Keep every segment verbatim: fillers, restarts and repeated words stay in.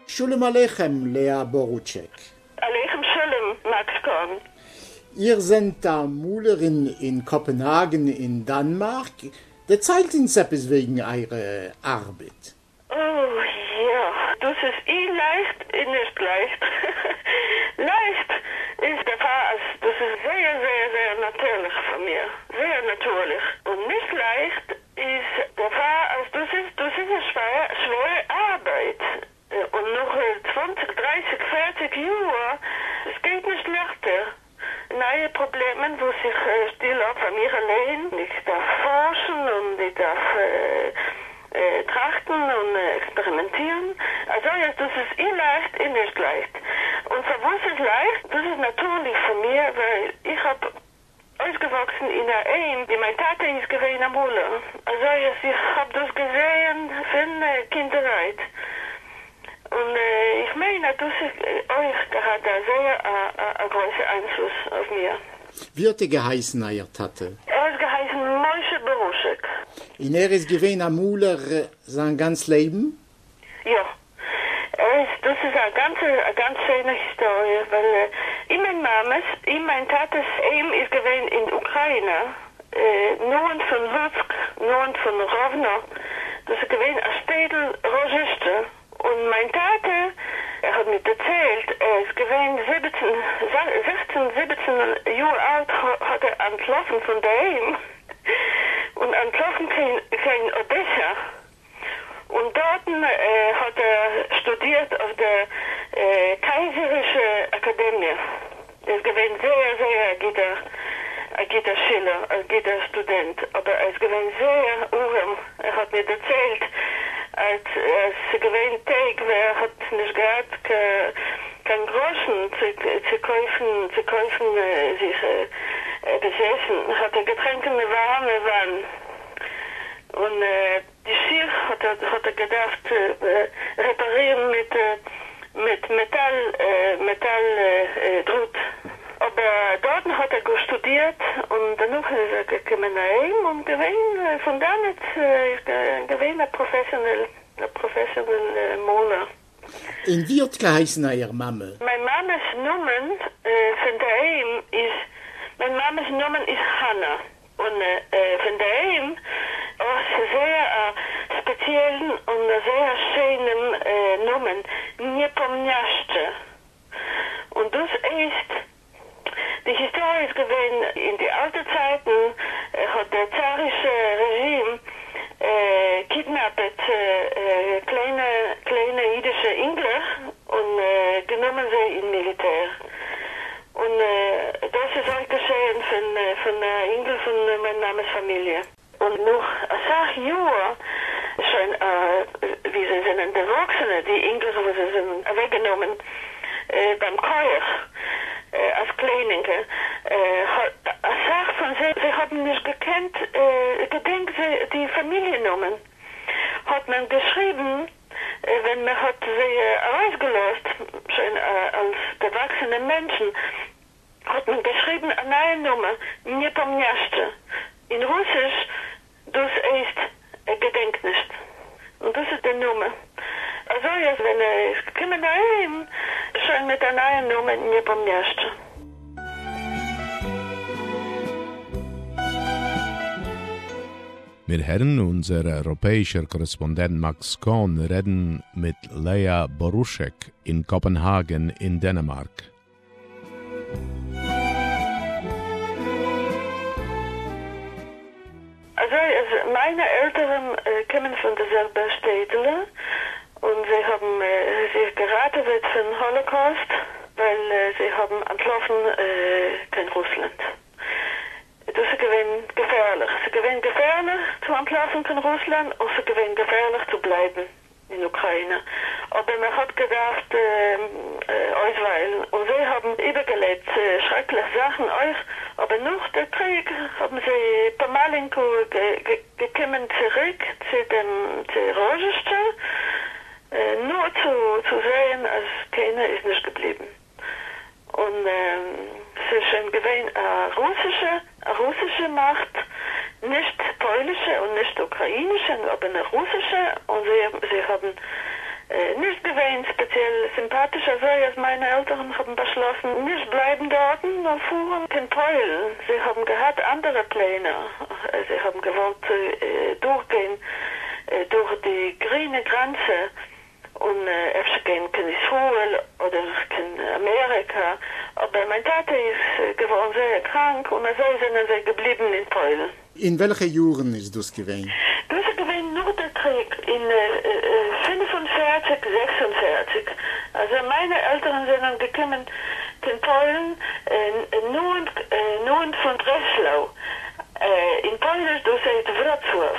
Shalom Aleichem, Lea Borucek. Aleichem Shalom, Max Kohn. Ihr seid da Mullerin in Kopenhagen in Dänemark. Erzählt uns etwas wegen eurer Arbeit. Oh ja, das ist eh leicht, eh nicht leicht. Leicht ist der Fall, das ist sehr, sehr, sehr natürlich von mir. Sehr natürlich. Und nicht leicht ist der Fall, das ist, das ist eine schwere, schwere Arbeit. Und noch zwanzig, dreißig, vierzig Jahre, es geht nicht leichter. Neue Probleme, wo sich äh, still auf von mir allein. Ich darf forschen und ich darf äh, äh, trachten und äh, experimentieren. Also ja, das ist eh leicht, eh nicht leicht. Und für was ist leicht? Das ist natürlich von mir, weil ich habe ausgewachsen in einer Ehe, die mein Tate ist gewesen am Holen. Also ja, ich habe das gesehen von äh, Kinderheit. Und äh, ich meine, das ist äh, euch, der hat da sehr äh, äh, großen Einfluss auf mir. Wie hat er geheißen, euer Tate? Er ist geheißen Moshe Borucek. Und er ist gewesen ein Muller äh, sein ganzes Leben? Ja. Er ist, das ist eine ganz, eine ganz schöne Historie, weil äh, in mein Mames, in mein Tates Ehm ist gewesen in Ukraine, äh, Norden von Lutsk, Norden von Rovno, das ist gewesen ein Städel Rosiste. Und mein Tate, er hat mir erzählt, er ist gewesen siebzehn, sechzehn, siebzehn Jahre alt, hat er entlaufen von daheim. Und entlaufen kein, kein Odessa. Und dort äh, hat er studiert auf der äh, Kaiserischen Akademie. Er ist gewesen sehr, sehr guter, ein guter Schüler, ein guter Student. Aber er ist gewesen sehr urem. Er hat mir erzählt, als es gewesen Tag, wer hat nicht gehabt, ke, kein Groschen zu, zu kaufen, zu kaufen, äh, sich äh, besessen, hat er Getränke mit warme Wanne. Und äh, die Schirr hat er, hat er gedacht, äh, reparieren mit, äh, mit Metall, äh, Metall, äh, Drut. Aber dort hat er studiert und danach ist er gekommen nach ihm und gewesen, von da nicht, ist er gewesen ein professionell, ein professionell Maler. Und wie hat geheißen euer Mama? Meine Mamas Nummer äh, von daheim ist, meine Mamas Nummer ist Hanna. Und äh, von daheim ist sehr äh, speziellen und sehr schönen äh, Nummer, Niepomniaste. Und das ist, die Historie ist gewesen, in die alten Zeiten äh, hat der zarische Regime äh, kidnappet äh, kleine, kleine jüdische Engler und äh, genommen sie in Militär. Und äh, das ist auch geschehen von, äh, von der Engel von äh, meiner Namensfamilie. Und noch ein Jahr schon, äh, wie sie sind Erwachsene, die Engel, wo sie sind weggenommen äh, beim Keuch. Äh, als Kleininge, äh, als Sache von sie, sie haben nicht gekannt, äh, gedenkt sie die Familiennummern. Hat man geschrieben, äh, wenn man hat sie äh, ausgelöst, schon äh, als gewachsene Menschen, hat man geschrieben eine neue Nummer, Niepomniaste. In Russisch, das ist äh, gedenkt nicht. Und das ist die Nummer. Also jetzt, wenn er ist gekommen daheim, schon mit einer neuen Nummer nie beim Ersten. Wir hören unser europäischer Korrespondent Max Kohn reden mit Lea Borucek in Kopenhagen in Dänemark. Also, also meine Eltern äh, kommen von derselben Städte. Und sie haben äh, sich geraten wird für den Holocaust, weil äh, sie haben entlaufen äh, kein Russland. Das ist gewinn gefährlich. Sie gewinn gefährlich zu entlaufen von Russland und sie gewinn gefährlich zu bleiben in Ukraine. Aber man hat gedacht, äh, äh, ausweilen. Und sie haben übergelebt äh, schreckliche Sachen euch. Aber nach dem Krieg haben sie Pamalenko ge ge gekommen zurück zu dem zu Rosiste. Äh, nur zu, zu sehen, als keiner ist nicht geblieben. Und ähm, es ist schon gewesen eine russische, eine russische Macht, nicht polnische und nicht ukrainische, aber eine russische. Und sie, sie haben äh, nicht gewesen speziell sympathisch. Also als meine Eltern haben beschlossen, nicht bleiben dort, noch fuhren in Polen. Sie haben gehabt andere Pläne. Sie haben gewollt äh, durchgehen äh, durch die grüne Grenze und äh, gehen in Israel oder in Amerika. Aber mein Tate ist äh, geworden sehr krank und also sind sie geblieben in Polen. In welchen Jahren ist das gewesen? Das ist gewesen nur der Krieg in äh, fünfundvierzig, sechsundvierzig. Also meine Eltern sind dann gekommen in Polen, äh, nur, äh, nur von Breslau. Äh, in Polen, das heißt Wrocław.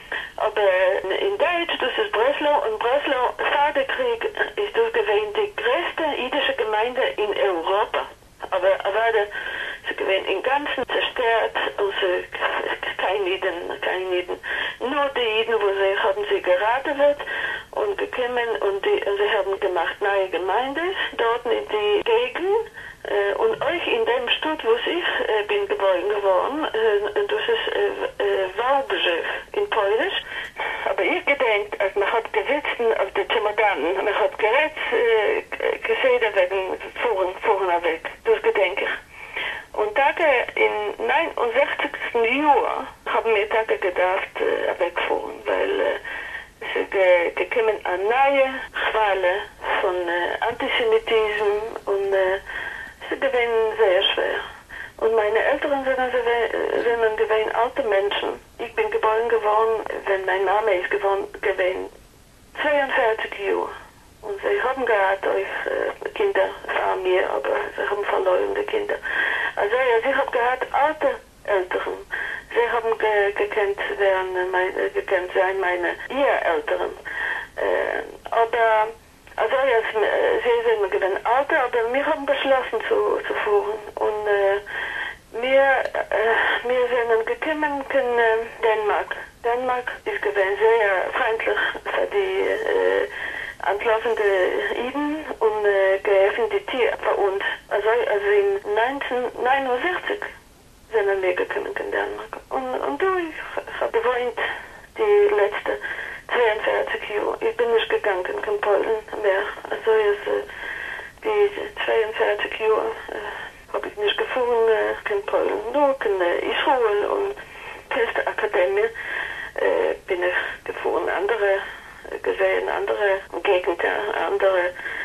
Aber in Deutsch, das ist Breslau, und Breslau, vor dem Krieg, ist das gewesen die größte jüdische Gemeinde in Europa. Aber, aber sie gewesen im Ganzen zerstört, also kein Jeden, kein Jeden. Nur die Jeden, wo sie haben sie geraten wird und gekommen und, die, und sie haben gemacht neue Gemeinden dort in die Gegend. Äh, und euch in dem Stadt, wo ich äh, bin geboren geworden, äh, das ist äh, äh, Wałbrzych in Polisch. Aber ich gedenkt, als man hat gesetzt auf die Chemodanen, man hat gerät, äh, gesehen wegen Fuhren, Fuhren weg. Das gedenke ich. Und Tage in neunundsechzigsten Jahr haben wir Tage gedacht, äh, wegfuhren, weil äh, sie ge gekommen an neue Quale von äh, Antisemitismus und äh, sie gewinnen sehr schwer. Und meine Eltern sind, sind gewesen alte Menschen. Ich bin geboren geworden, wenn mein Name ist geworden, gewesen zweiundvierzig Jahre. Und sie haben gehabt euch äh, Kinder von mir, aber sie haben verloren die Kinder. Also ja, sie haben gehabt alte Eltern. Sie haben ge gekannt werden, meine, gekannt sein meine ihr Eltern. Äh, aber also ja, sie sind gewesen alte, aber wir haben beschlossen zu, zu fahren. Und äh, wir, äh, wir sind gekommen in äh, Dänemark. Dänemark ist gewesen sehr freundlich für die äh, antlaufende Iden und äh, geholfen die Tiere für uns. Also, also in neunzehnhundertneunundsechzig sind wir gekommen in Dänemark. Und, und du, ich habe gewohnt die letzten zweiundvierzig Jahre. Ich bin nicht gegangen in Polen mehr. Also jetzt, äh, die zweiundvierzig Jahre äh, habe ich nicht gefunden äh, in Polen. Nur in äh, Israel und Kunstakademie äh, bin ich gefahren. Andere äh, gesehen, andere Gegenden, andere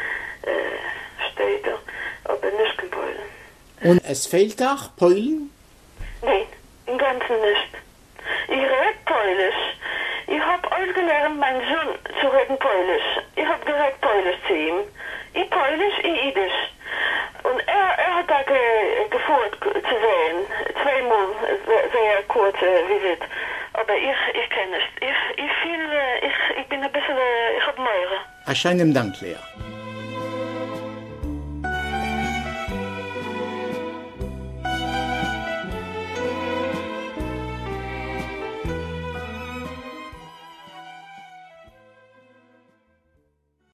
äh, Städte, aber nicht in Polen. Und es fehlt auch Polen? Nein, im Ganzen nicht. Ich rede Polisch. Ich habe ausgelernt, meinen Sohn zu reden Polisch. Ich habe direkt Polisch zu ihm. Ich Polisch, ich Jiddisch. Und er, er hat da ge, geführt zu sehen. Zweimal sehr kurze Visit. Aber ich, ich kenne es. Ich, ich, viel, ich, ich bin ein bisschen, ich habe Meure. Einen schönen Dank, Lea.